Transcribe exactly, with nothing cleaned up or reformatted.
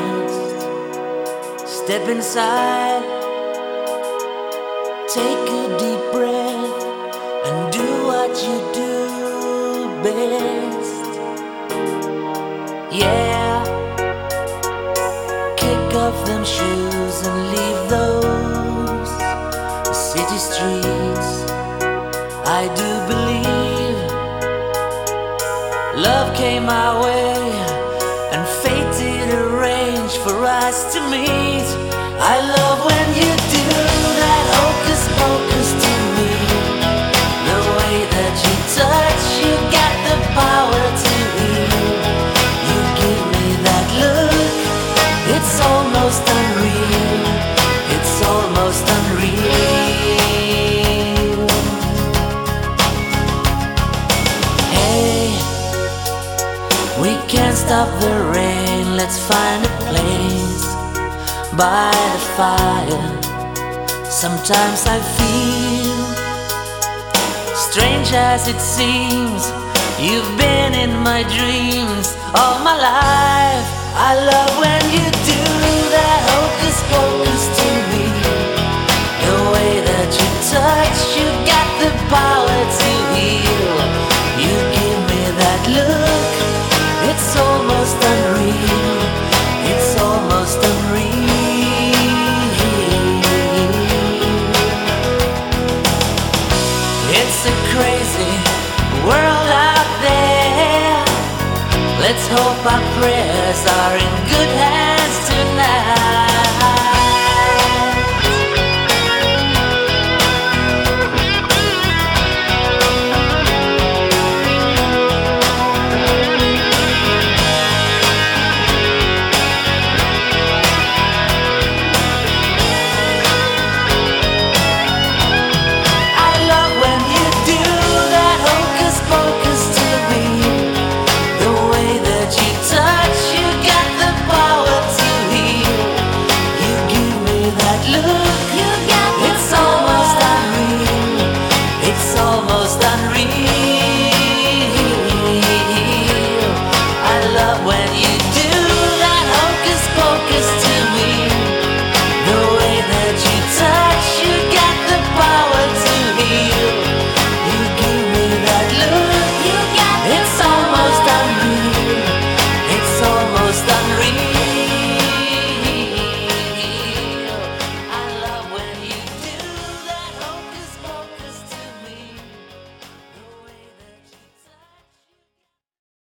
rest. Step inside, take a deep breath, and do what you do best. Yeah, kick off them shoes and leave those city streets. I do believe love came our way, and fate did arrange for us to meet. I love when you do that hocus pocus to me. The way that you touch, you got the power to heal. You give me that look, it's almost unreal. It's almost unreal. Hey, we can't stop the rain, let's find a place by the fire. Sometimes I feel, strange as it seems, you've been in my dreams all my life. I love when you do that hocus pocus to me. The way that you touch, you got the power to heal. You give me that look, it's almost unreal. It's almost unreal. It's a crazy world out there. Let's hope our prayers are in